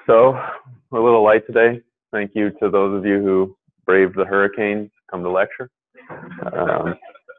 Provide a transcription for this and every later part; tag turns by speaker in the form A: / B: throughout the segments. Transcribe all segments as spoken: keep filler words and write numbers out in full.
A: So, a little light today. Thank you to those of you who braved the hurricanes to come to lecture. Um,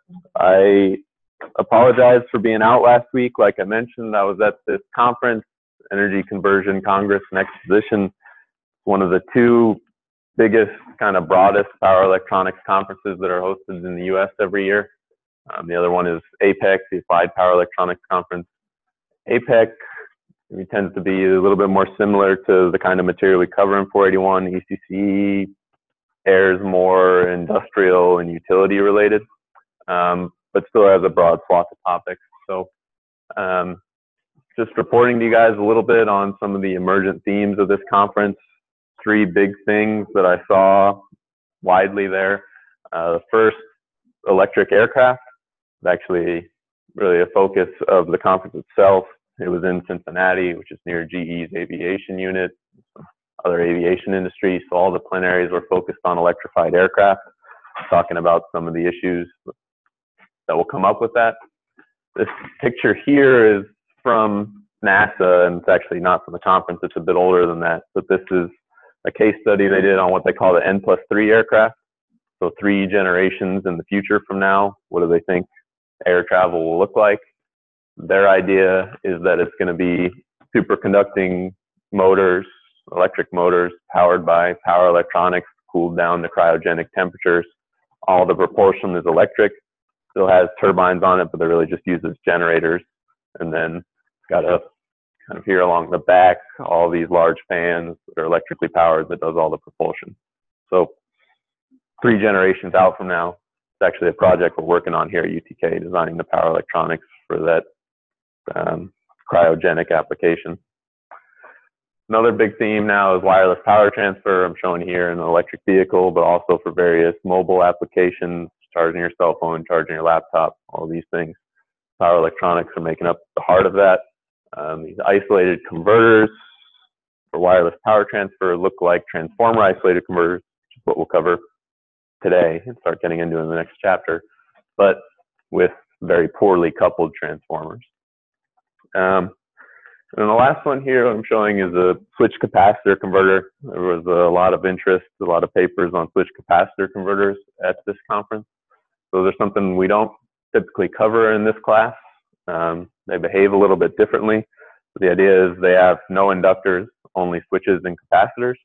A: I apologize for being out last week. Like I mentioned, I was at this conference, Energy Conversion Congress and Exposition, one of the two biggest, kind of broadest power electronics conferences that are hosted in the U S every year. Um, the other one is APEC, the Applied Power Electronics Conference. APEC it tends to be a little bit more similar to the kind of material we cover in four eighty-one. E C C airs more industrial and utility related, um, but still has a broad swath of topics. So um, just reporting to you guys a little bit on some of the emergent themes of this conference. Three big things that I saw widely there. Uh, the first, electric aircraft, actually really a focus of the conference itself. It was in Cincinnati, which is near G E's aviation unit, other aviation industry. So all the plenaries were focused on electrified aircraft, talking about some of the issues that will come up with that. This picture here is from NASA, and it's actually not from the conference. It's a bit older than that, but this is a case study they did on what they call the N plus three aircraft. So three generations in the future from now, what do they think air travel will look like? Their idea is that it's going to be superconducting motors, electric motors powered by power electronics, cooled down to cryogenic temperatures. All the propulsion is electric, still has turbines on it, but they're really just used as generators. And then it's got a kind of here along the back, all these large fans that are electrically powered that does all the propulsion. So three generations out from now, it's actually a project we're working on here at U T K, designing the power electronics for that um, cryogenic application. Another big theme now is wireless power transfer. I'm showing here in an electric vehicle, but also for various mobile applications, charging your cell phone, charging your laptop, all these things. Power electronics are making up the heart of that. Um, these isolated converters for wireless power transfer look like transformer isolated converters, which is what we'll cover today and start getting into in the next chapter, but with very poorly coupled transformers. Um, and the last one here I'm showing is a switch capacitor converter. There was a lot of interest, a lot of papers on switch capacitor converters at this conference. So there's something we don't typically cover in this class. Um, they behave a little bit differently. The idea is they have no inductors, only switches and capacitors.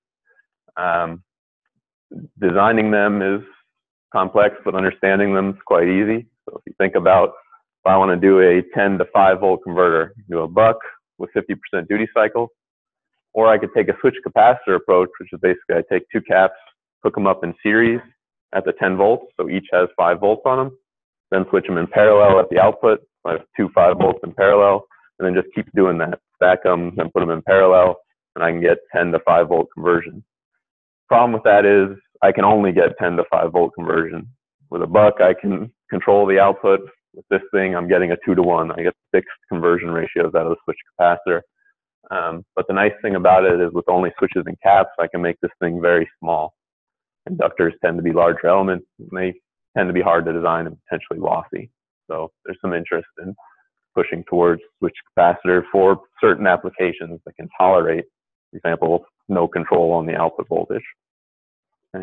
A: Um, designing them is complex, but understanding them is quite easy. So if you think about, if I want to do a ten to five volt converter, do a buck with fifty percent duty cycle, or I could take a switch capacitor approach, which is basically I take two caps, hook them up in series at the ten volts, so each has five volts on them, then switch them in parallel at the output. So I have two five volts in parallel, and then just keep doing that. Stack them, then put them in parallel, and I can get ten to five volt conversion. Problem with that is I can only get ten to five volt conversion. With a buck, I can control the output. With this thing, I'm getting a two to one. I get fixed conversion ratios out of the switch capacitor. Um, but the nice thing about it is with only switches and caps, I can make this thing very small. Inductors tend to be larger elements, and they tend to be hard to design and potentially lossy. So there's some interest in pushing towards switch capacitor for certain applications that can tolerate, for example, no control on the output voltage. Okay.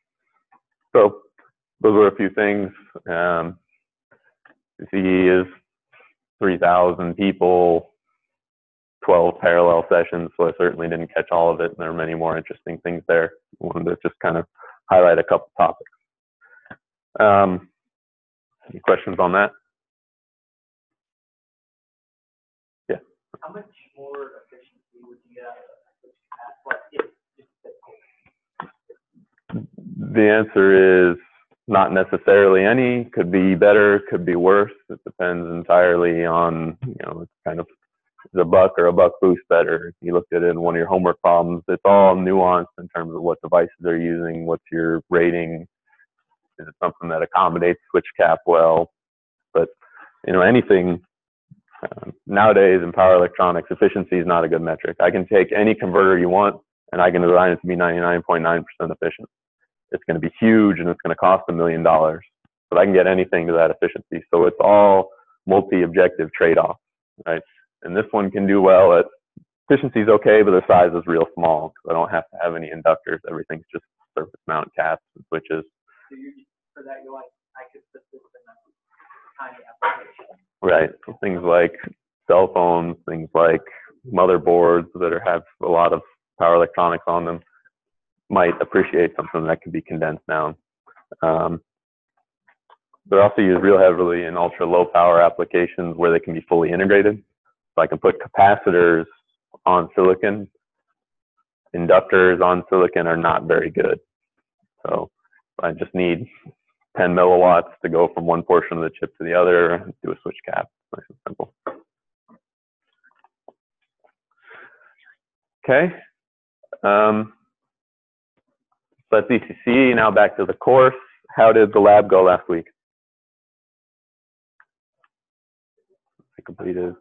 A: So those were a few things. Um, C E is three thousand people, twelve parallel sessions, so I certainly didn't catch all of it, and there are many more interesting things there. I wanted to just kind of highlight a couple topics. Um, any questions on that? Yeah.
B: How much more efficiency would you get at like if
A: The answer is not necessarily any. Could be better, could be worse. It depends entirely on, you know, it's kind of, is a buck or a buck boost better? If you looked at it in one of your homework problems, it's all nuanced in terms of what devices they're using, what's your rating, is it something that accommodates switch cap well? But, you know, anything, uh, nowadays in power electronics, efficiency is not a good metric. I can take any converter you want, and I can design it to be ninety-nine point nine percent efficient. It's going to be huge, and it's going to cost a million dollars, but I can get anything to that efficiency. So it's all multi-objective trade-off, right? And this one can do well at efficiency is okay, but the size is real small because I don't have to have any inductors. Everything's just surface mount caps and switches.
B: So you for that, you're like, I could put this in a tiny application.
A: Right. So things like cell phones, things like motherboards that are, have a lot of power electronics on them might appreciate something that can be condensed down. Um, they're also used real heavily in ultra low power applications where they can be fully integrated. So I can put capacitors on silicon. Inductors on silicon are not very good. So I just need ten milliwatts to go from one portion of the chip to the other, do a switch cap, nice and simple. Okay. Um, so that's E C C, now back to the course. How did the lab go last week? I completed.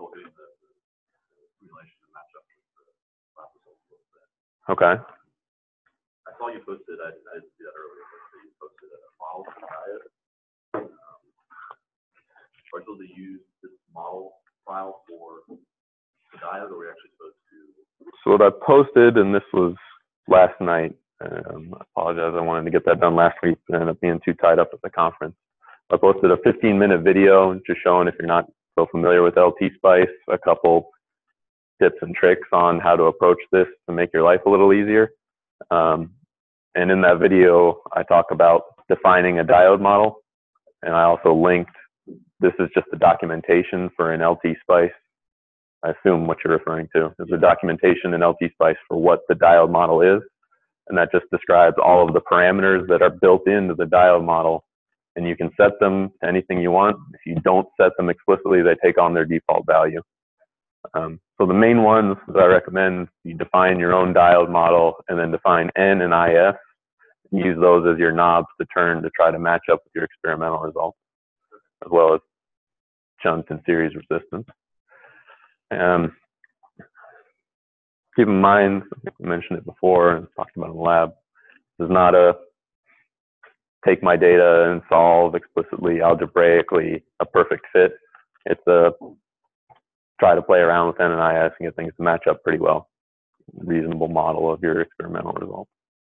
A: Okay.
C: I saw you posted, I, I didn't see that earlier, but you posted a model for diet. Um, are we supposed to use this model file for the diet, or are we actually supposed to?
A: So what I posted, and this was last night, um, I apologize, I wanted to get that done last week, but ended up being too tied up at the conference. I posted a fifteen minute video just showing, if you're not so familiar with L T Spice, a couple tips and tricks on how to approach this to make your life a little easier. Um, and in that video, I talk about defining a diode model. And I also linked, this is just the documentation for an L T Spice. I assume what you're referring to is the documentation in L T Spice for what the diode model is. And that just describes all of the parameters that are built into the diode model. And you can set them to anything you want. If you don't set them explicitly, they take on their default value. Um, so the main ones that I recommend, you define your own diode model and then define N and I F. Use those as your knobs to turn to try to match up with your experimental results, as well as shunt and series resistance. Um, keep in mind, I mentioned it before and talked about in the lab, this is not a take my data and solve explicitly algebraically a perfect fit. It's a try to play around with N and I S and get things to match up pretty well. Reasonable model of your experimental results.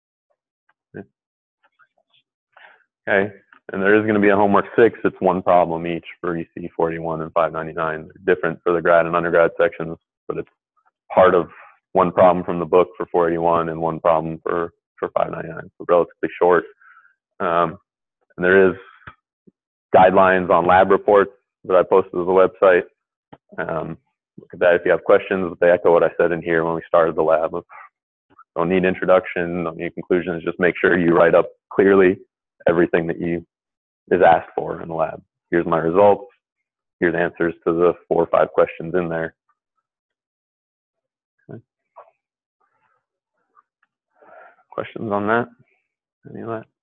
A: Okay, and there is going to be a homework six. It's one problem each for E C four eighty-one and five ninety-nine. They're different for the grad and undergrad sections, but it's part of one problem from the book for four eighty-one and one problem for, for five ninety-nine. So relatively short. Um, and there is guidelines on lab reports that I posted to the website. Um, look at that if you have questions, but they echo what I said in here when we started the lab. Don't need introduction, don't need conclusions, just make sure you write up clearly everything that you is asked for in the lab. Here's my results, here's answers to the four or five questions in there. Okay. Questions on that? Any of that?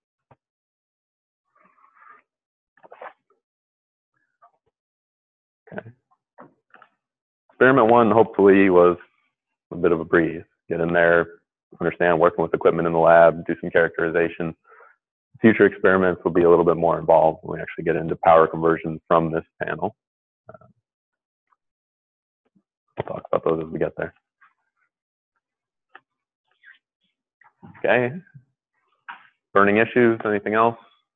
A: Okay. Experiment one hopefully was a bit of a breeze. Get in there, understand working with equipment in the lab, do some characterization. Future experiments will be a little bit more involved when we actually get into power conversion from this panel. Uh, we'll talk about those as we get there. Okay. Burning issues, anything else?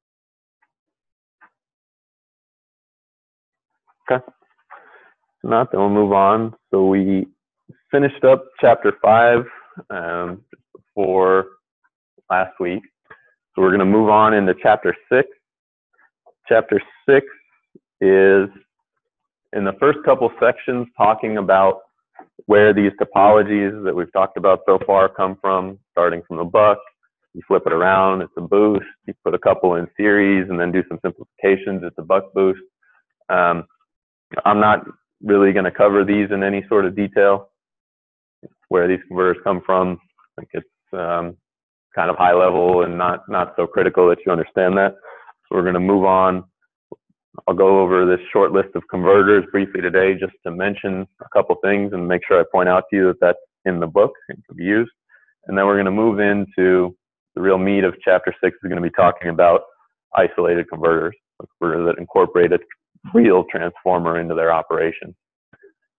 A: Okay. If not, then we'll move on. So we finished up chapter five um, just before last week. So we're going to move on into chapter six. Chapter six is in the first couple sections talking about where these topologies that we've talked about so far come from, starting from the buck. You flip it around, it's a boost. You put a couple in series and then do some simplifications, it's a buck boost. Um, I'm not really going to cover these in any sort of detail, where these converters come from. I think it's um, kind of high level and not, not so critical that you understand that. So we're going to move on. I'll go over this short list of converters briefly today just to mention a couple things and make sure I point out to you that that's in the book and can be used. And then we're going to move into the real meat of chapter six is going to be talking about isolated converters, that incorporate a real transformer into their operation.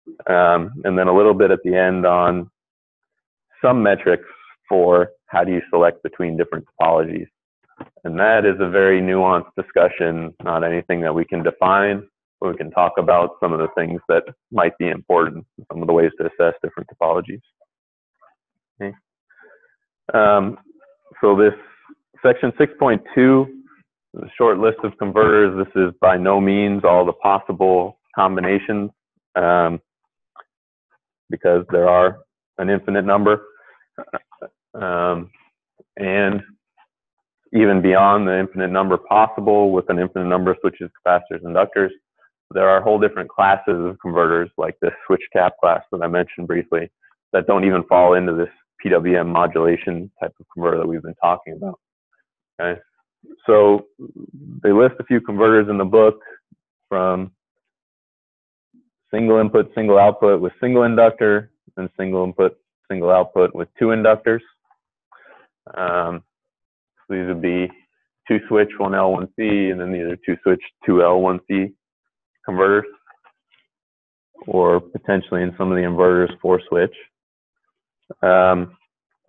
A: Um, and then a little bit at the end on some metrics for how do you select between different topologies. And that is a very nuanced discussion, not anything that we can define, but we can talk about some of the things that might be important, some of the ways to assess different topologies. Okay. Um, so this section six point two, the short list of converters, this is by no means all the possible combinations, um, because there are an infinite number. Um, and even beyond the infinite number possible with an infinite number of switches, capacitors, inductors, there are whole different classes of converters like this switch cap class that I mentioned briefly that don't even fall into this P W M modulation type of converter that we've been talking about. Okay, so they list a few converters in the book, from single input, single output with single inductor, and single input, single output with two inductors. Um, so these would be two switch, one L, one C, and then these are two switch, two L, one C converters, or potentially in some of the inverters, four switch. Um,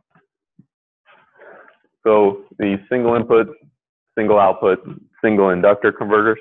A: so the single input, single output, single inductor converters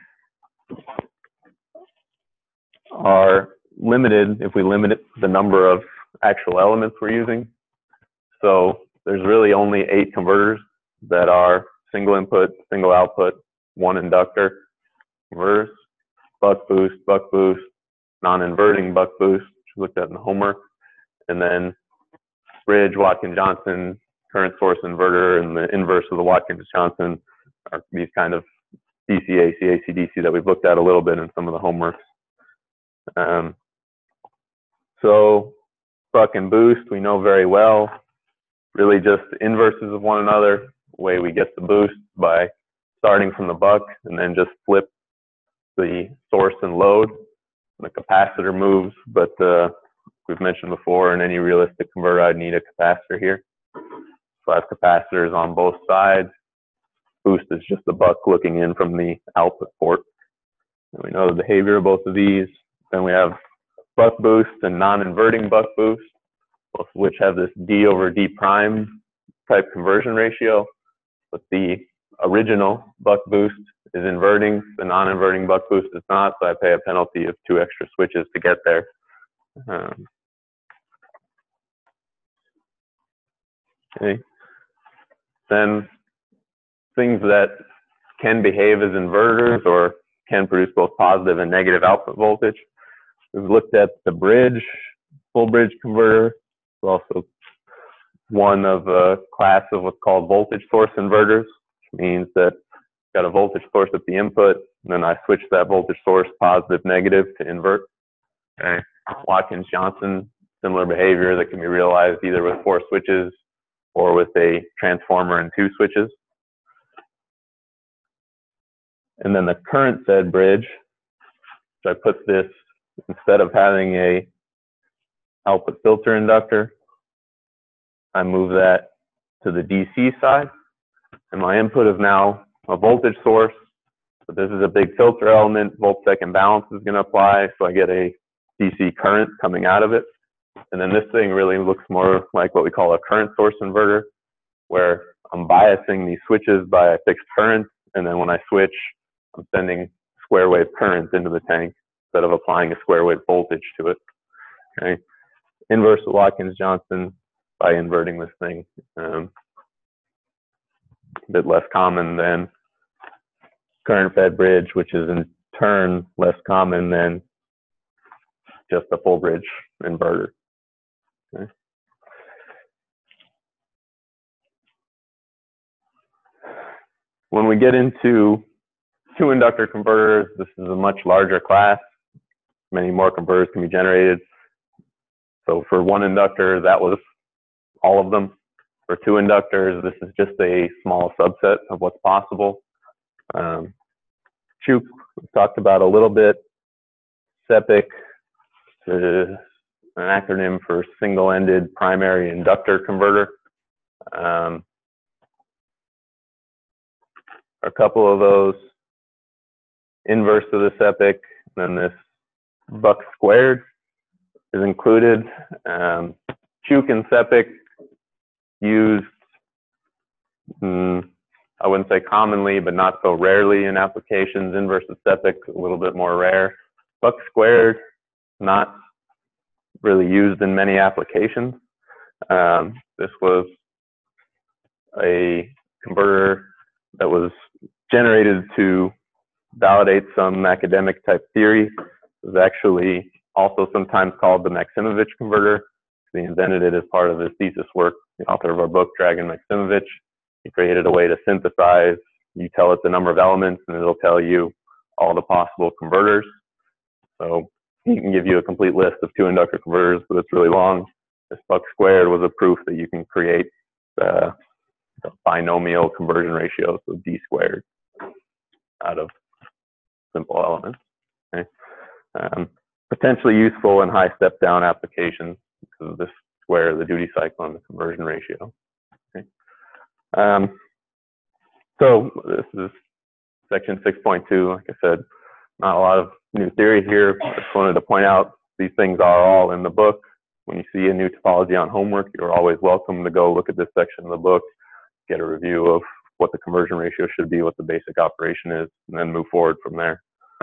A: are limited if we limit the number of actual elements we're using. So there's really only eight converters that are single input, single output, one inductor converters: buck boost, buck boost, non-inverting buck boost, which we looked at in the homework, and then bridge, Watkins-Johnson, current source inverter, and the inverse of the Watkins-Johnson are these kind of D C, A C, A C D C that we've looked at a little bit in some of the homeworks. Um, so buck and boost, we know very well, really just inverses of one another. The way we get the boost by starting from the buck and then just flip the source and load. The capacitor moves, but uh, we've mentioned before, in any realistic converter, I'd need a capacitor here. So I have capacitors on both sides. Boost is just the buck looking in from the output port. And we know the behavior of both of these. Then we have buck boost and non-inverting buck boost, both of which have this D over D prime type conversion ratio. But the original buck boost is inverting, the non-inverting buck boost is not, so I pay a penalty of two extra switches to get there. Um, okay. Then things that can behave as inverters or can produce both positive and negative output voltage. We've looked at the bridge, full bridge converter. It's also one of a class of what's called voltage source inverters, which means that I've got a voltage source at the input, and then I switch that voltage source positive, negative to invert. Okay. Watkins-Johnson, similar behavior that can be realized either with four switches or with a transformer and two switches. And then the current fed bridge, so I put this, instead of having a output filter inductor, I move that to the D C side, and my input is now a voltage source. But this is a big filter element, volt second balance is going to apply, so I get a D C current coming out of it. And then this thing really looks more like what we call a current source inverter, where I'm biasing these switches by a fixed current, and then when I switch, I'm sending square wave current into the tank instead of applying a square wave voltage to it. Okay. Inverse of Watkins-Johnson by inverting this thing. Um, a bit less common than current fed bridge, which is in turn less common than just a full bridge inverter. Okay. When we get into two inductor converters, this is a much larger class. Many more converters can be generated. So for one inductor, that was all of them. For two inductors, this is just a small subset of what's possible. Um, C U C, we've talked about a little bit. SEPIC is an acronym for single-ended primary inductor converter. Um, a couple of those, inverse of the SEPIC, then this buck squared. is included. Um, Chuk and Sepik used, mm, I wouldn't say commonly, but not so rarely in applications. Inverse of Sepik, a little bit more rare. Buck squared, not really used in many applications. Um, this was a converter that was generated to validate some academic type theory. It was actually also sometimes called the Maximovich converter. He invented it as part of his thesis work, the author of our book, Dragan Maximovich. He created a way to synthesize. You tell it the number of elements and it'll tell you all the possible converters. So he can give you a complete list of two inductor converters, but it's really long. This Buck squared was a proof that you can create uh, binomial conversion ratios, so d squared, out of simple elements. Okay? Um, potentially useful in high step down applications because of this square, the duty cycle, and the conversion ratio. Okay? Um, so this is section six point two. Like I said, not a lot of new theory here. I just wanted to point out these things are all in the book. When you see a new topology on homework, you're always welcome to go look at this section of the book, get a review of what the conversion ratio should be, what the basic operation is, and then move forward from there.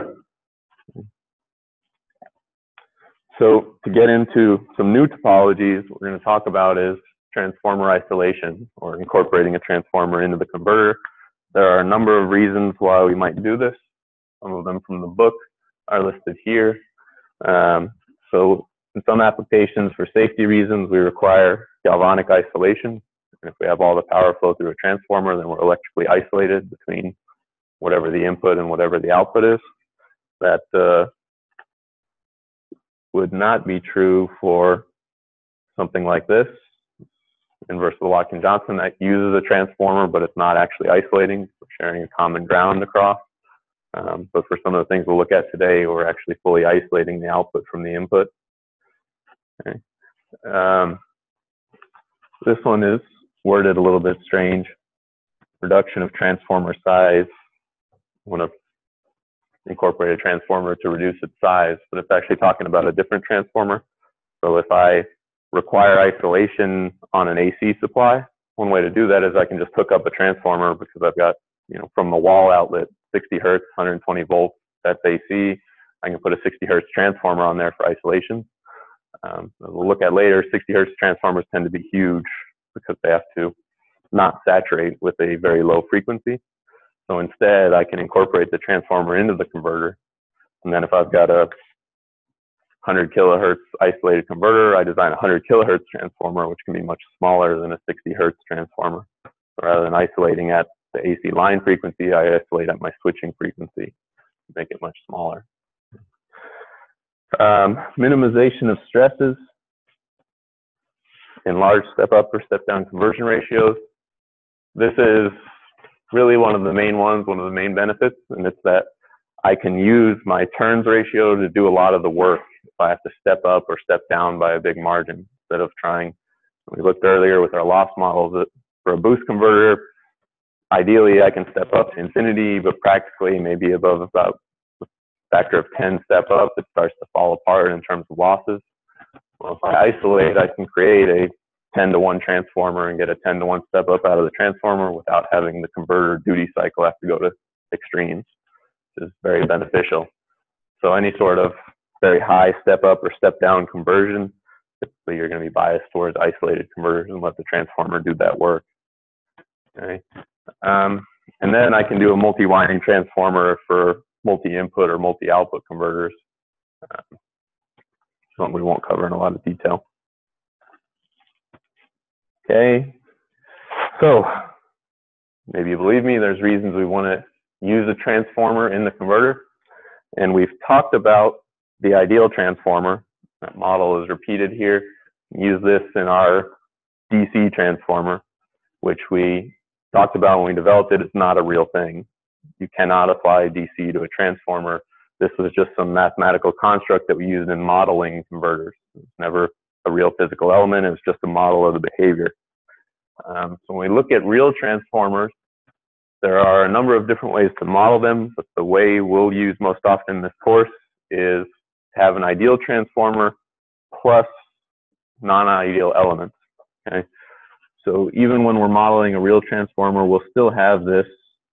A: So to get into some new topologies, what we're going to talk about is transformer isolation, or incorporating a transformer into the converter. There are a number of reasons why we might do this. Some of them from the book are listed here. Um, so in some applications, for safety reasons, we require galvanic isolation. And if we have all the power flow through a transformer, then we're electrically isolated between whatever the input and whatever the output is. That uh, would not be true for something like this. Inverse of the Watkin-Johnson, that uses a transformer, but it's not actually isolating. We're sharing a common ground across. Um, but for some of the things we'll look at today, we're actually fully isolating the output from the input. Okay. Um, this one is worded a little bit strange. Reduction of transformer size. I want to incorporate a transformer to reduce its size, but it's actually talking about a different transformer. So if I require isolation on an A C supply, one way to do that is I can just hook up a transformer because I've got, you know, from the wall outlet, sixty hertz, one hundred twenty volts, that's A C. I can put a sixty hertz transformer on there for isolation. Um, we'll look at later, sixty hertz transformers tend to be huge because they have to not saturate with a very low frequency. So instead, I can incorporate the transformer into the converter. And then if I've got a one hundred kilohertz isolated converter, I design a one hundred kilohertz transformer, which can be much smaller than a sixty hertz transformer. So rather than isolating at the A C line frequency, I isolate at my switching frequency to make it much smaller. Um, minimization of stresses in large step up or step down conversion ratios. This is really one of the main ones, one of the main benefits, and it's that I can use my turns ratio to do a lot of the work if I have to step up or step down by a big margin, instead of trying. We looked earlier with our loss models that for a boost converter, ideally I can step up to infinity, but practically maybe above about a factor of ten step up, it starts to fall apart in terms of losses. Well, if I isolate, I can create a ten to one transformer and get a ten to one step up out of the transformer without having the converter duty cycle have to go to extremes, which is very beneficial. So any sort of very high step up or step down conversion, typically you're going to be biased towards isolated converters and let the transformer do that work. Okay. Um, and then I can do a multi-winding transformer for multi-input or multi-output converters. Um, something we won't cover in a lot of detail. Okay, so maybe you believe me, there's reasons we want to use a transformer in the converter. And we've talked about the ideal transformer. That model is repeated here. Use this in our D C transformer, which we talked about when we developed it. It's not a real thing. You cannot apply D C to a transformer. This was just some mathematical construct that we used in modeling converters. It's never a real physical element. It's just a model of the behavior. Um, so when we look at real transformers, there are a number of different ways to model them, but the way we'll use most often in this course is to have an ideal transformer plus non-ideal elements, okay? So even when we're modeling a real transformer, we'll still have this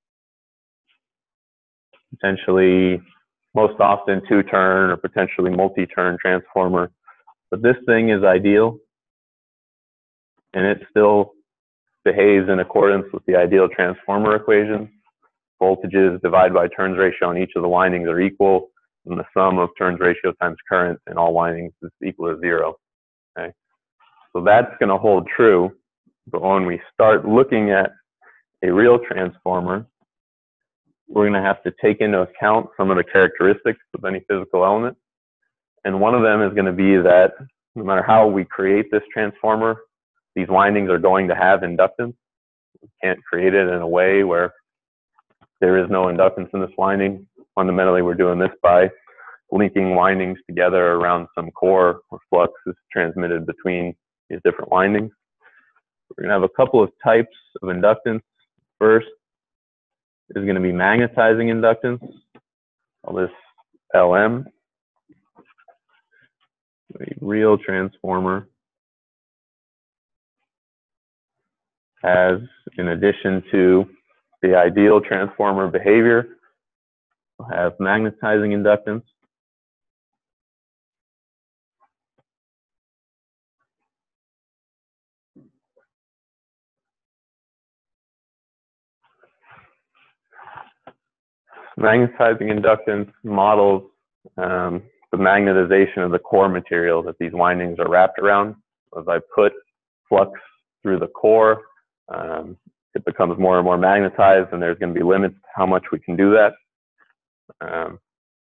A: potentially, most often two-turn or potentially multi-turn transformer. But this thing is ideal, and it still behaves in accordance with the ideal transformer equation. Voltages divided by turns ratio on each of the windings are equal, and the sum of turns ratio times current in all windings is equal to zero. Okay, so that's going to hold true. But when we start looking at a real transformer, we're going to have to take into account some of the characteristics of any physical element. And one of them is going to be that no matter how we create this transformer, these windings are going to have inductance. We can't create it in a way where there is no inductance in this winding. Fundamentally, we're doing this by linking windings together around some core where flux is transmitted between these different windings. We're going to have a couple of types of inductance. First is going to be magnetizing inductance. Call this L M. A real transformer has, in addition to the ideal transformer behavior, we'll have magnetizing inductance. Magnetizing inductance models um, the magnetization of the core material that these windings are wrapped around. As I put flux through the core, um, it becomes more and more magnetized, and there's going to be limits to how much we can do that. Um,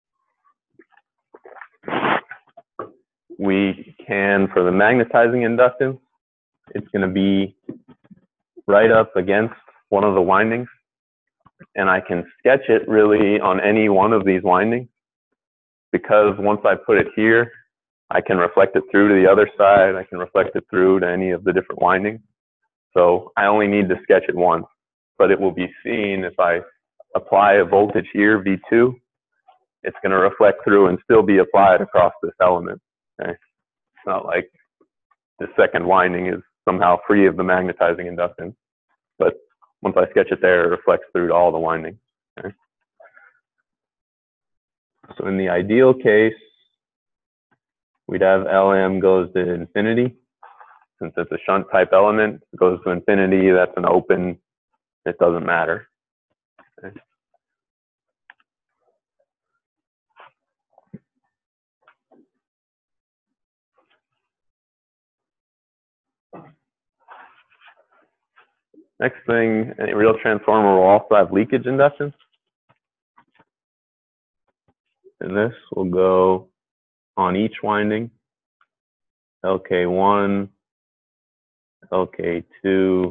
A: we can, for the magnetizing inductance, it's going to be right up against one of the windings, and I can sketch it really on any one of these windings, because once I put it here, I can reflect it through to the other side, I can reflect it through to any of the different windings. So I only need to sketch it once, but it will be seen if I apply a voltage here, V two, it's going to reflect through and still be applied across this element. Okay? It's not like the second winding is somehow free of the magnetizing inductance, but once I sketch it there, it reflects through to all the windings. Okay? So in the ideal case, we'd have L M goes to infinity. Since it's a shunt type element, it goes to infinity, that's an open, it doesn't matter. Okay. Next thing, a real transformer will also have leakage inductance. And this will go on each winding, L K one, L K two,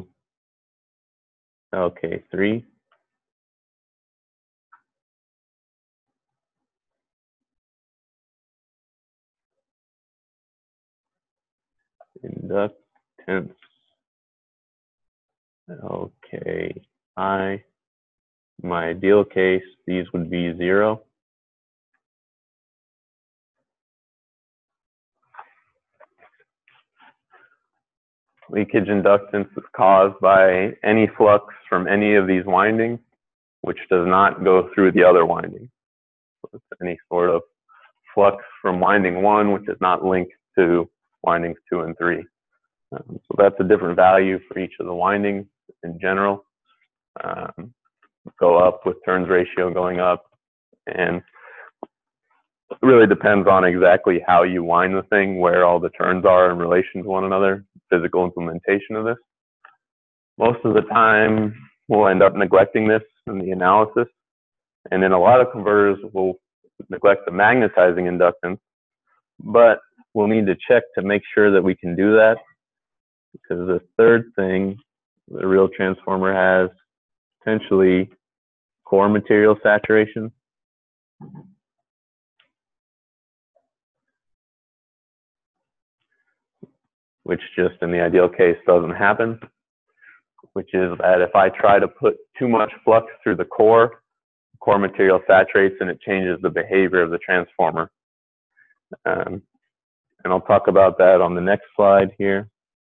A: L K three. Inductance, L K I. In my ideal case, these would be zero. Leakage inductance is caused by any flux from any of these windings, which does not go through the other windings. So it's any sort of flux from winding one, which is not linked to windings two and three. Um, so that's a different value for each of the windings in general. Um, go up with turns ratio going up, and it really depends on exactly how you wind the thing, where all the turns are in relation to one another, physical implementation of this. Most of the time, we'll end up neglecting this in the analysis. And in a lot of converters, we'll neglect the magnetizing inductance, but we'll need to check to make sure that we can do that. Because the third thing the real transformer has, potentially core material saturation. Which just in the ideal case doesn't happen, which is that if I try to put too much flux through the core, core material saturates and it changes the behavior of the transformer. Um, and I'll talk about that on the next slide here.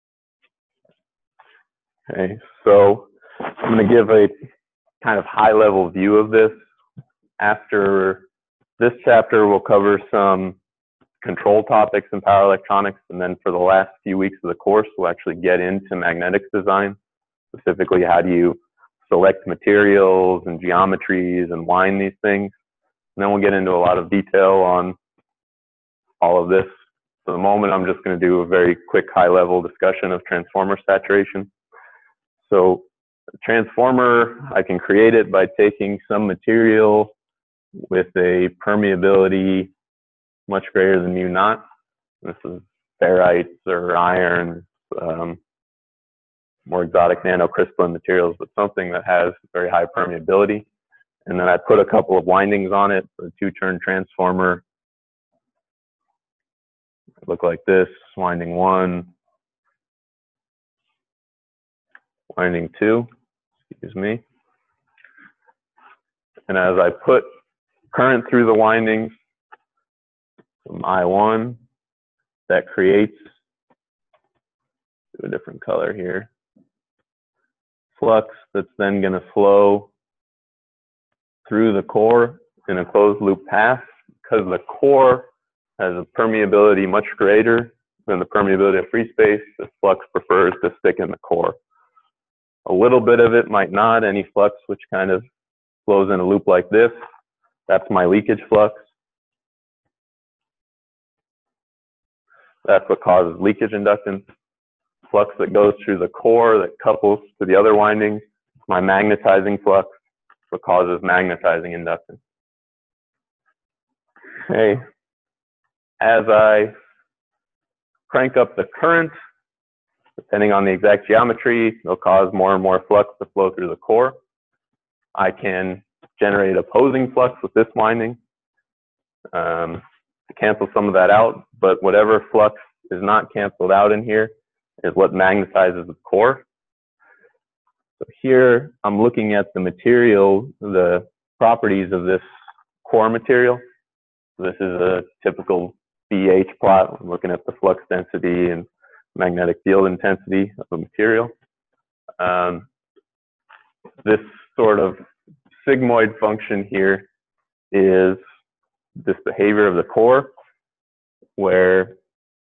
A: Okay, so I'm going to give a kind of high-level view of this. After this chapter, we'll cover some control topics in power electronics, and then for the last few weeks of the course, we'll actually get into magnetics design. Specifically, how do you select materials and geometries and wind these things. And then we'll get into a lot of detail on all of this. For the moment, I'm just going to do a very quick high-level discussion of transformer saturation. So a transformer, I can create it by taking some material with a permeability much greater than mu naught. This is ferrites or iron, um, more exotic nanocrystalline materials, but something that has very high permeability. And then I put a couple of windings on it for a two-turn transformer. It look like this, winding one, winding two, excuse me. And as I put current through the windings, from I one, that creates a different color here, flux that's then going to flow through the core in a closed loop path. Because the core has a permeability much greater than the permeability of free space, the flux prefers to stick in the core. A little bit of it might not. Any flux which kind of flows in a loop like this, that's my leakage flux. That's what causes leakage inductance. Flux that goes through the core that couples to the other windings, my magnetizing flux, what causes magnetizing inductance. Okay, as I crank up the current, depending on the exact geometry, it'll cause more and more flux to flow through the core. I can generate opposing flux with this winding um, to cancel some of that out, but whatever flux is not canceled out in here is what magnetizes the core. So here I'm looking at the material, the properties of this core material. This is a typical B H plot. I'm looking at the flux density and magnetic field intensity of the material. Um, this sort of sigmoid function here is this behavior of the core, where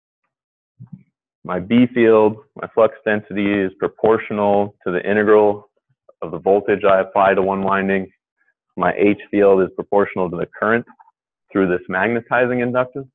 A: my B field, my flux density is proportional to the integral of the voltage I apply to one winding. My H field is proportional to the current through this magnetizing inductance.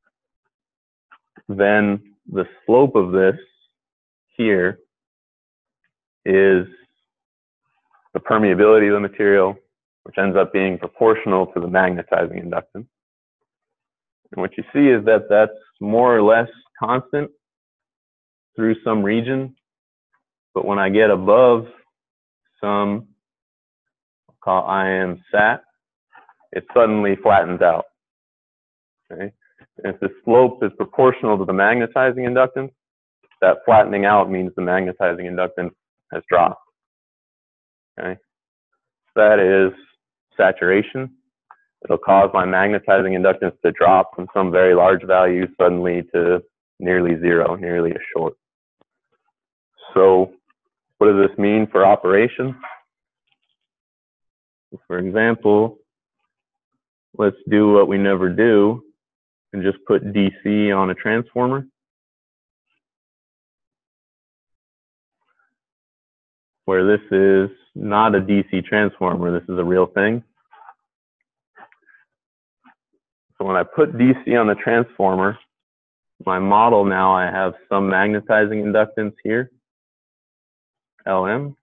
A: Then the slope of this here is the permeability of the material, which ends up being proportional to the magnetizing inductance. And what you see is that that's more or less constant through some region, but when I get above some, I'll call I M sat, it suddenly flattens out. Okay? And if the slope is proportional to the magnetizing inductance, that flattening out means the magnetizing inductance has dropped. Okay? That is saturation. It'll cause my magnetizing inductance to drop from some very large value suddenly to nearly zero, nearly a short. So what does this mean for operation? For example, let's do what we never do and just put D C on a transformer. Where this is not a D C transformer, this is a real thing. So when I put D C on the transformer, my model now, I have some magnetizing inductance here, L M.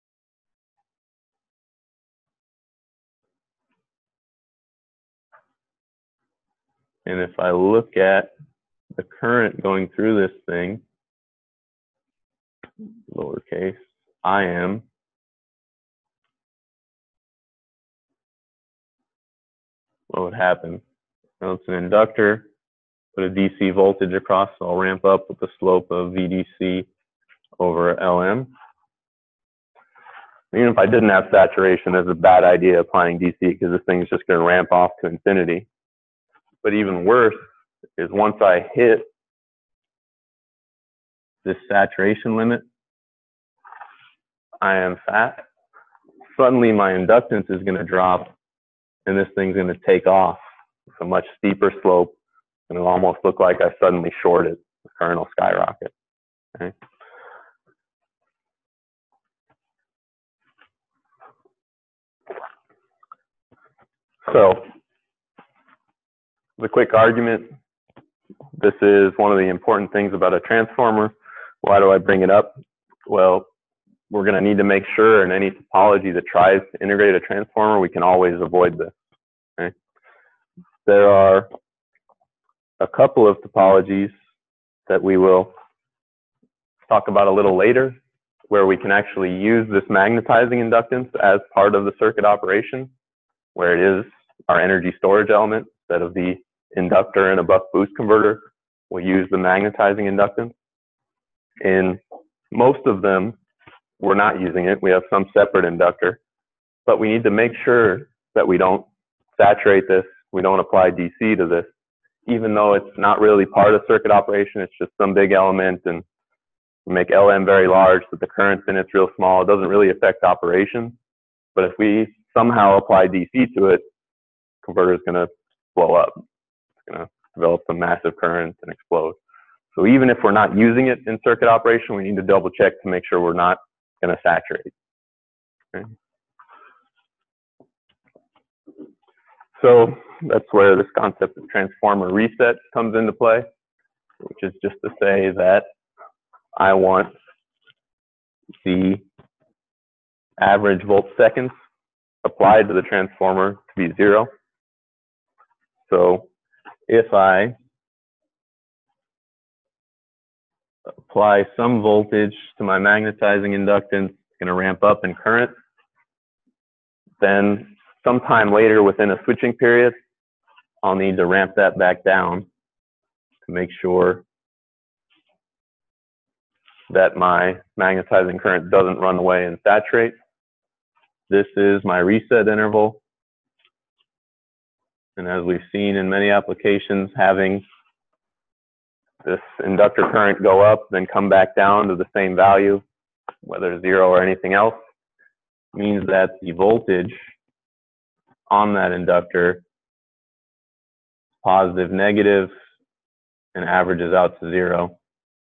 A: And if I look at the current going through this thing, lowercase I M, what would happen? Well, it's an inductor, put a D C voltage across, so I'll ramp up with the slope of V D C over L M. Even if I didn't have saturation, it's a bad idea applying D C because this thing is just going to ramp off to infinity. But even worse is once I hit this saturation limit, I am fat, suddenly my inductance is going to drop and this thing's going to take off. It's a much steeper slope and it'll almost look like I suddenly shorted. The current will skyrocket. Okay? So, the quick argument, this is one of the important things about a transformer. Why do I bring it up? Well, we're going to need to make sure in any topology that tries to integrate a transformer, we can always avoid this. Okay? There are a couple of topologies that we will talk about a little later, where we can actually use this magnetizing inductance as part of the circuit operation, where it is our energy storage element instead of the inductor and a buck boost converter. We'll use the magnetizing inductance. In most of them, we're not using it. We have some separate inductor, but we need to make sure that we don't saturate this. We don't apply D C to this, even though it's not really part of circuit operation. It's just some big element, and we make L M very large, so the currents in it's real small. It doesn't really affect operation. But if we somehow apply D C to it, the converter is going to blow up. It's going to develop some massive currents and explode. So even if we're not using it in circuit operation, we need to double check to make sure we're not going to saturate. Okay. So that's where this concept of transformer reset comes into play, which is just to say that I want the average volt seconds applied to the transformer to be zero. So if I apply some voltage to my magnetizing inductance, it's going to ramp up in current. Then sometime later within a switching period, I'll need to ramp that back down to make sure that my magnetizing current doesn't run away and saturate. This is my reset interval. And as we've seen in many applications, having this inductor current go up, then come back down to the same value, whether zero or anything else, means that the voltage on that inductor, positive, negative, and averages out to zero.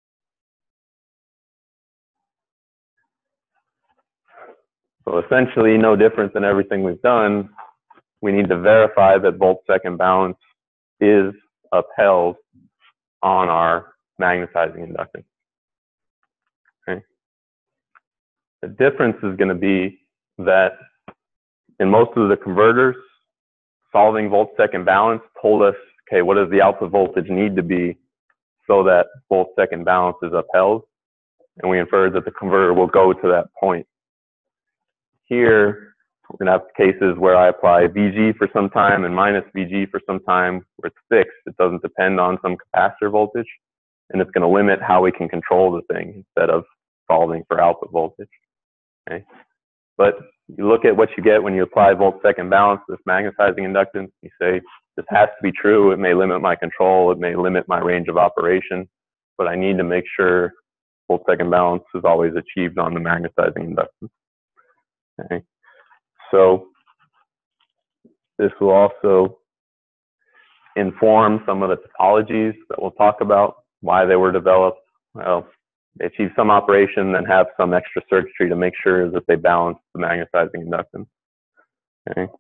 A: So essentially, no different than everything we've done. We need to verify that volt-second balance is upheld on our magnetizing inductance. Okay. The difference is going to be that in most of the converters, solving volt-second balance told us, okay, what does the output voltage need to be so that volt-second balance is upheld? And we inferred that the converter will go to that point. Here, we're going to have cases where I apply V G for some time and minus V G for some time where it's fixed. It doesn't depend on some capacitor voltage, and it's going to limit how we can control the thing instead of solving for output voltage. Okay? But you look at what you get when you apply volt-second balance, this magnetizing inductance, you say, this has to be true. It may limit my control. It may limit my range of operation, but I need to make sure volt-second balance is always achieved on the magnetizing inductance. Okay. So this will also inform some of the topologies that we'll talk about, why they were developed. Well, they achieve some operation, then have some extra circuitry to make sure that they balance the magnetizing inductance. Okay.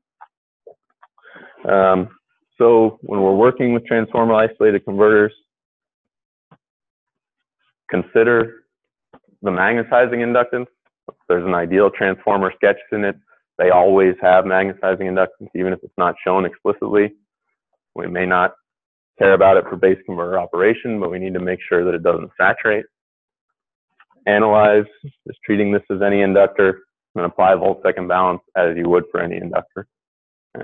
A: Um, so when we're working with transformer isolated converters, consider the magnetizing inductance. If there's an ideal transformer sketched in it, they always have magnetizing inductance, even if it's not shown explicitly. We may not care about it for base converter operation, but we need to make sure that it doesn't saturate. Analyze, just treating this as any inductor, and apply volt-second balance as you would for any inductor. Okay.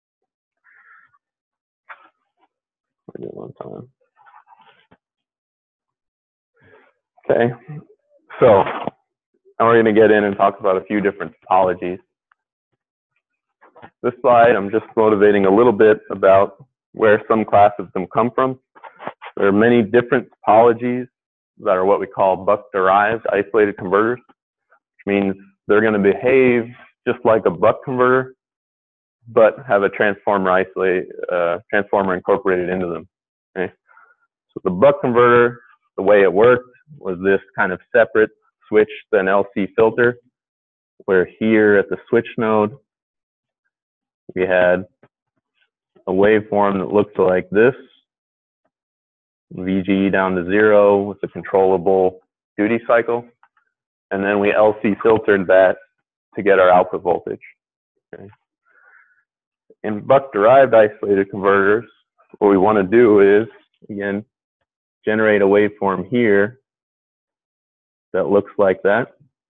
A: I'll do it one time. Okay, so now we're going to get in and talk about a few different topologies. This slide, I'm just motivating a little bit about where some classes of them come from. There are many different topologies that are what we call buck-derived isolated converters, which means they're going to behave just like a buck converter, but have a transformer isolate, uh, transformer incorporated into them. Okay? So the buck converter, the way it worked was this kind of separate switch than L C filter, where here at the switch node, we had a waveform that looks like this, V G down to zero with a controllable duty cycle. And then we L C filtered that to get our output voltage. Okay. In buck-derived isolated converters, what we want to do is, again, generate a waveform here that looks like that.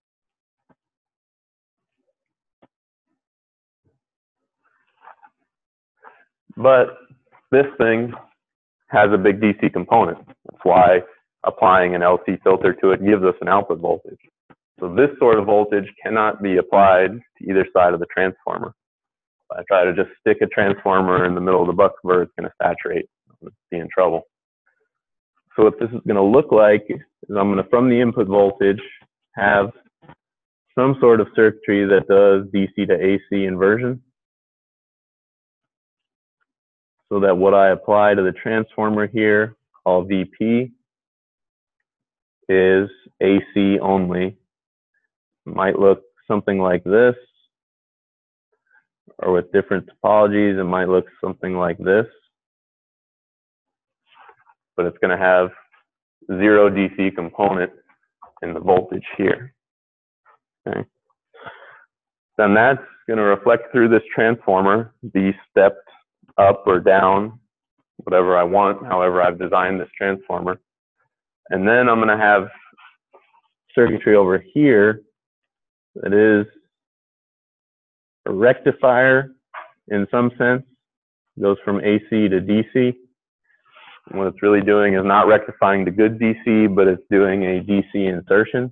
A: But this thing has a big D C component. That's why applying an L C filter to it gives us an output voltage. So this sort of voltage cannot be applied to either side of the transformer. If I try to just stick a transformer in the middle of the buck converter, it's going to saturate, I'm going to be in trouble. So what this is going to look like is I'm going to, from the input voltage, have some sort of circuitry that does D C to A C inversion, so that what I apply to the transformer here, called V P, is A C only. It might look something like this, or with different topologies, it might look something like this, but it's going to have zero D C component in the voltage here. Okay. Then that's going to reflect through this transformer, be stepped up or down, whatever I want, however I've designed this transformer. And then I'm going to have circuitry over here that is a rectifier in some sense. It goes from A C to D C. And what it's really doing is not rectifying the good D C, but it's doing a D C insertion.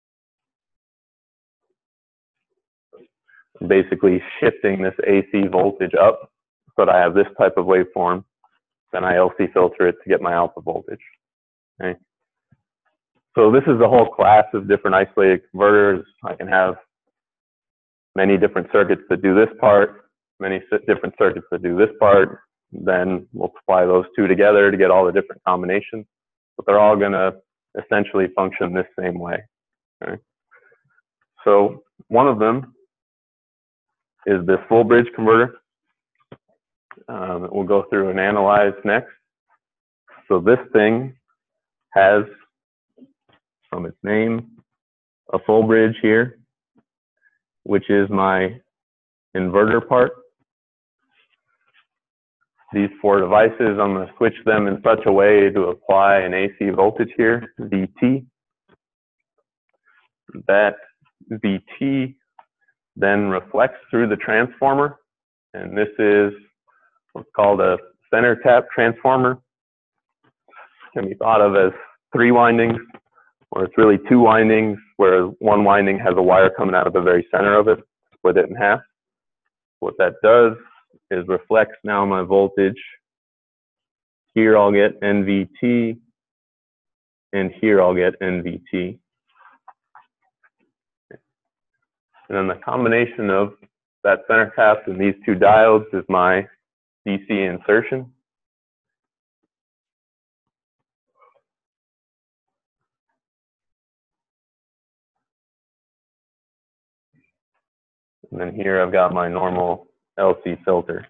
A: Basically shifting this A C voltage up so that I have this type of waveform. Then I L C filter it to get my output voltage. Okay. So this is a whole class of different isolated converters. I can have many different circuits that do this part, many different circuits that do this part, then multiply those two together to get all the different combinations. But they're all going to essentially function this same way. Okay. So one of them is this full bridge converter. Um, that we'll go through and analyze next. So this thing has, from its name, a full bridge here, which is my inverter part. These four devices, I'm going to switch them in such a way to apply an A C voltage here, V T. That V T then reflects through the transformer, and this is what's called a center tap transformer. It can be thought of as three windings, or it's really two windings, where one winding has a wire coming out of the very center of it, split it in half. What that does is reflects now my voltage. Here I'll get N V T, and here I'll get N V T. And then the combination of that center tap and these two diodes is my D C insertion. And then here I've got my normal L C filter.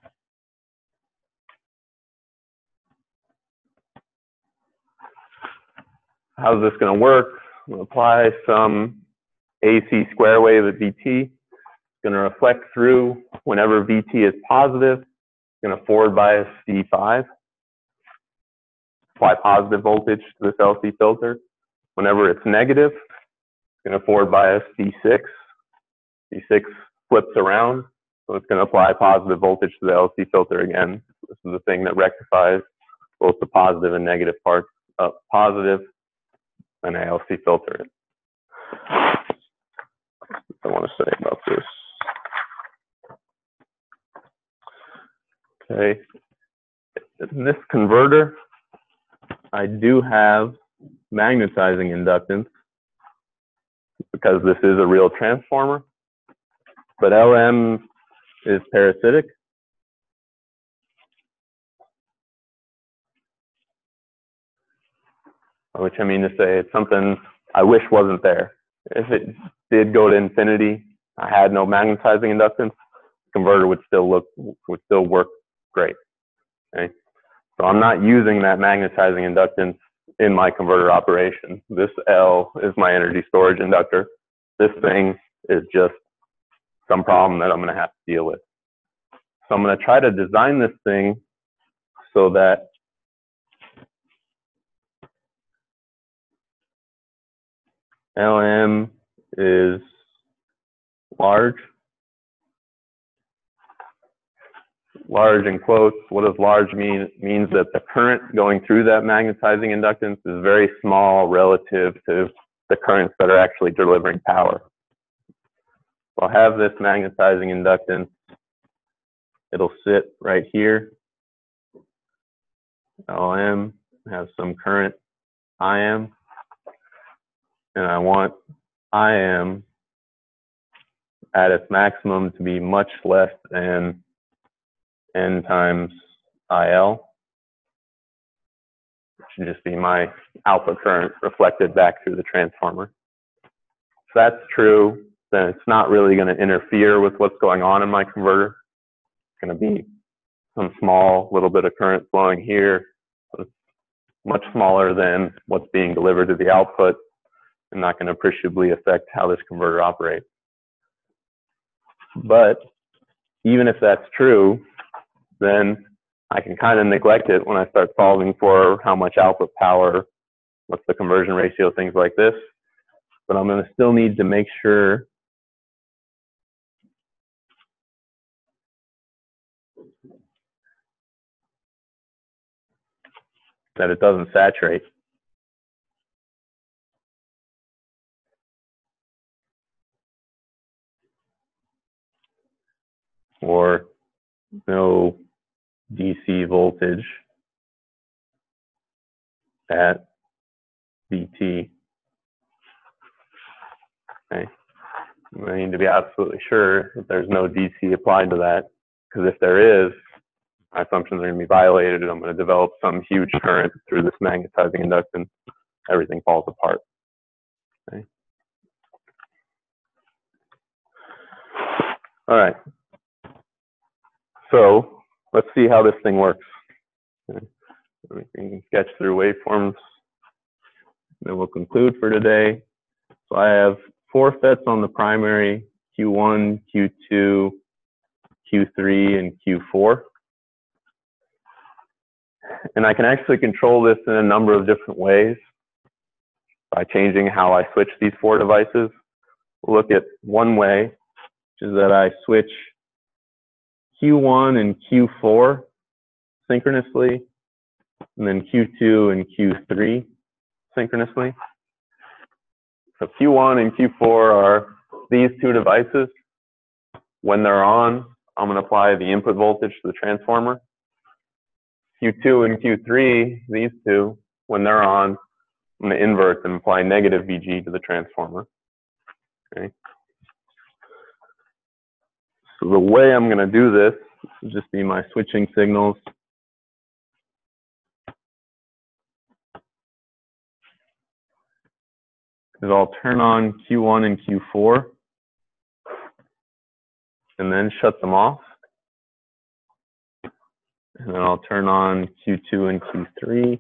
A: How's this going to work? I'm going to apply some A C square wave at V T. It's going to reflect through whenever V T is positive. It's going to forward bias D five. Apply positive voltage to this L C filter. Whenever it's negative, it's going to forward bias D six. D six flips around, so it's going to apply positive voltage to the L C filter again. This is the thing that rectifies both the positive and negative parts up positive, and I L C filter it. I want to say about this. Okay, in this converter, I do have magnetizing inductance because this is a real transformer, but L M is parasitic. Which I mean to say, it's something I wish wasn't there. If it did go to infinity, I had no magnetizing inductance, the converter would still look, would still work great. Okay? So I'm not using that magnetizing inductance in my converter operation. This L is my energy storage inductor. This thing is just some problem that I'm going to have to deal with. So I'm going to try to design this thing so that L M is large. Large in quotes. What does large mean? It means that the current going through that magnetizing inductance is very small relative to the currents that are actually delivering power. So I'll have this magnetizing inductance. It'll sit right here. L M has some current I M. And I want I M at its maximum to be much less than N times I L, which should just be my output current reflected back through the transformer. If that's true, then it's not really going to interfere with what's going on in my converter. It's going to be some small little bit of current flowing here. It's much smaller than what's being delivered to the output, and not going to appreciably affect how this converter operates. But even if that's true, then I can kind of neglect it when I start solving for how much output power, what's the conversion ratio, things like this. But I'm going to still need to make sure that it doesn't saturate. Or no D C voltage at V T. Okay. I need to be absolutely sure that there's no D C applied to that, because if there is, my assumptions are going to be violated, and I'm going to develop some huge current through this magnetizing inductance. Everything falls apart. Okay. All right. So let's see how this thing works. Okay. We can sketch through waveforms, then we'll conclude for today. So I have four FETs on the primary, Q one, Q two, Q three, and Q four. And I can actually control this in a number of different ways by changing how I switch these four devices. We'll look at one way, which is that I switch Q one and Q four synchronously, and then Q two and Q three synchronously. So Q one and Q four are these two devices. When they're on, I'm going to apply the input voltage to the transformer. Q two and Q three, these two, when they're on, I'm going to invert and apply negative V G to the transformer. Okay. So the way I'm going to do this will just be my switching signals. Is I'll turn on Q one and Q four and then shut them off. And then I'll turn on Q two and Q three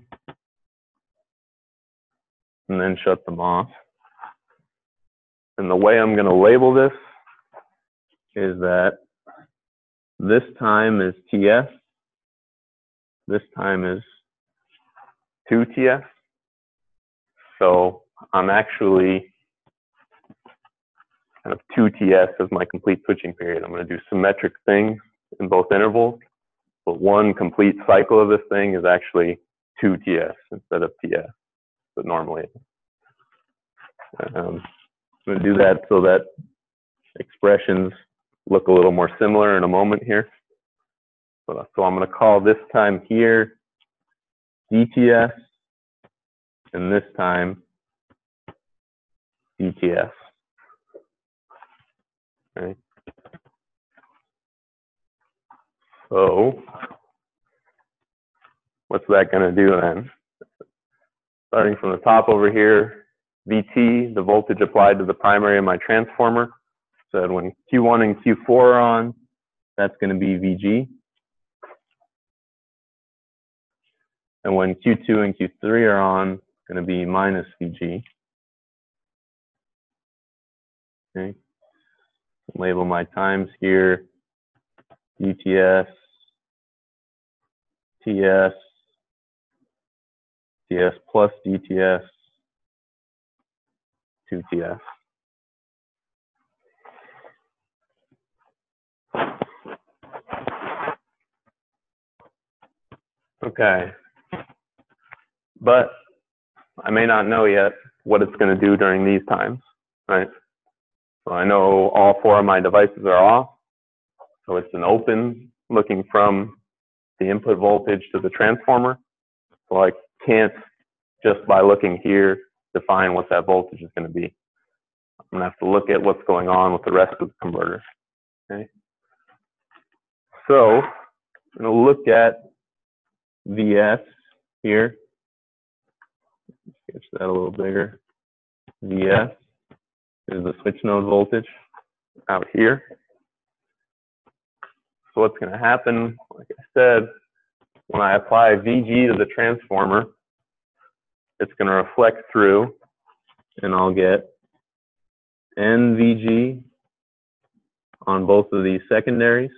A: and then shut them off. And the way I'm going to label this is that this time is T S, this time is two T S. So I'm actually kind of two T S as my complete switching period. I'm going to do symmetric things in both intervals, but one complete cycle of this thing is actually two T S instead of T S, but normally it is. Um, I'm going to do that so that expressions look a little more similar in a moment here. So, so I'm going to call this time here D T S, and this time D T S. Okay. So what's that going to do then? Starting from the top over here, V T, the voltage applied to the primary of my transformer. So when Q one and Q four are on, that's going to be V G. And when Q two and Q three are on, it's going to be minus V G. Okay. Label my times here, D T S, T S, T S plus D T S, two T S. Okay, but I may not know yet what it's going to do during these times, right? So I know all four of my devices are off, so it's an open looking from the input voltage to the transformer. So I can't, just by looking here, define what that voltage is going to be. I'm going to have to look at what's going on with the rest of the converter. Okay. So I'm going to look at V S here. Sketch that a little bigger. V S is the switch node voltage out here. So what's going to happen, like I said, when I apply V G to the transformer, it's going to reflect through, and I'll get N V G on both of these secondaries.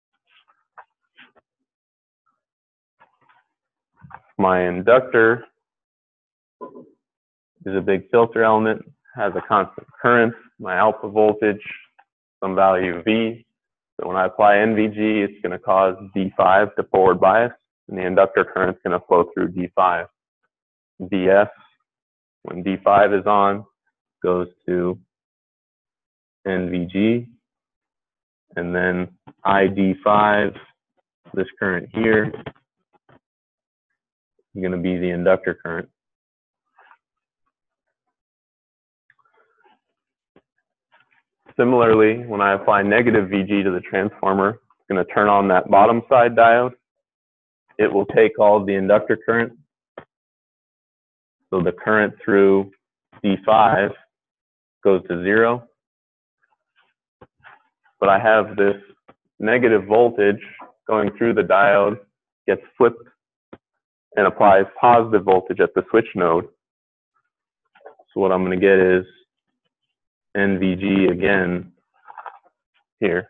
A: My inductor is a big filter element, has a constant current, my output voltage, some value V. So when I apply N V G, it's going to cause D five to forward bias, and the inductor current is going to flow through D five. D S, when D five is on, goes to N V G, and then I D five, this current here, is going to be the inductor current. Similarly, when I apply negative V G to the transformer, it's going to turn on that bottom side diode. It will take all of the inductor current. So the current through D five goes to zero. But I have this negative voltage going through the diode, gets flipped, and applies positive voltage at the switch node. So what I'm going to get is N V G again here.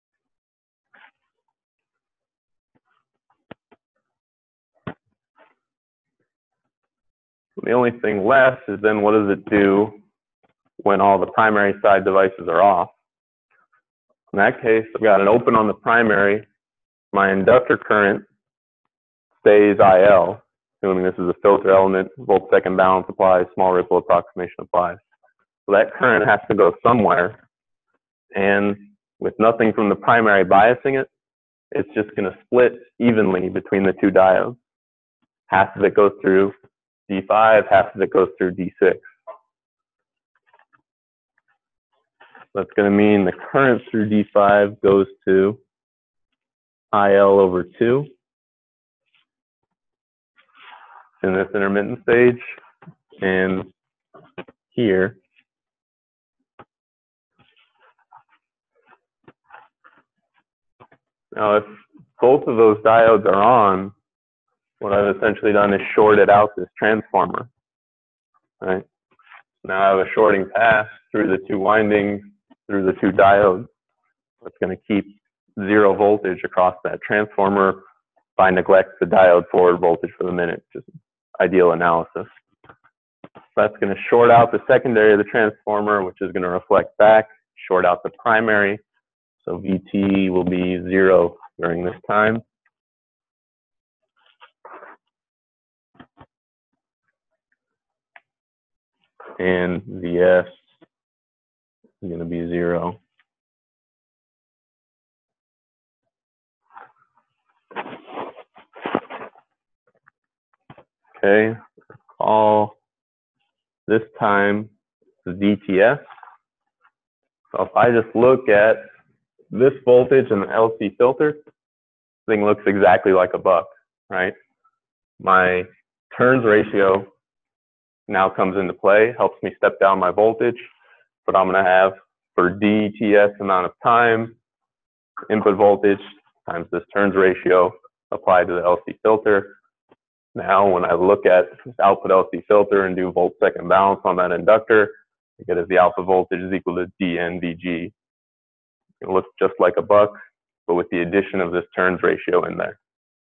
A: The only thing left is then what does it do when all the primary side devices are off? In that case, I've got an open on the primary. My inductor current stays I L, assuming this is a filter element, volt second balance applies, small ripple approximation applies. So that current has to go somewhere. And with nothing from the primary biasing it, it's just going to split evenly between the two diodes. Half of it goes through D five, half of it goes through D six. That's going to mean the current through D five goes to I L over two in this intermittent stage, and here now if both of those diodes are on, what I've essentially done is shorted out this transformer, right? Now I have a shorting path through the two windings, through the two diodes. That's going to keep zero voltage across that transformer if I neglect the diode forward voltage for the minute, just ideal analysis. That's going to short out the secondary of the transformer, which is going to reflect back, short out the primary. So V T will be zero during this time. And V S is going to be zero. Okay, recall This time, the D T S. So if I just look at this voltage and the L C filter, thing looks exactly like a buck, right? My turns ratio now comes into play, helps me step down my voltage, but I'm going to have for D T S amount of time, input voltage times this turns ratio applied to the L C filter. Now, when I look at this output L C filter and do volt second balance on that inductor, I get as the output voltage is equal to D N V G. It looks just like a buck, but with the addition of this turns ratio in there.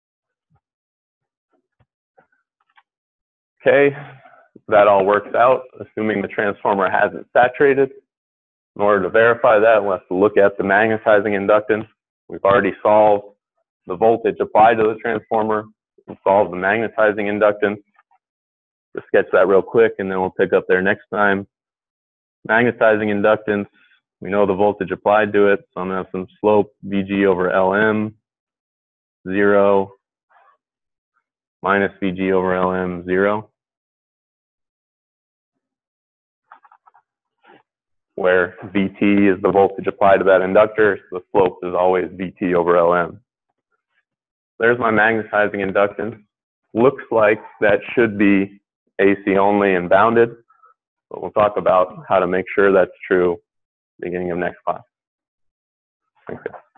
A: Okay, that all works out, assuming the transformer hasn't saturated. In order to verify that, we'll have to look at the magnetizing inductance. We've already solved the voltage applied to the transformer. We'll solve the magnetizing inductance. Just sketch that real quick, and then we'll pick up there next time. Magnetizing inductance, we know the voltage applied to it, so I'm going to have some slope V G over L M, zero, minus V G over L M, zero. Where V T is the voltage applied to that inductor, so the slope is always V T over L M. There's my magnetizing inductance. Looks like that should be A C only and bounded, but we'll talk about how to make sure that's true beginning of next class. Thanks, guys.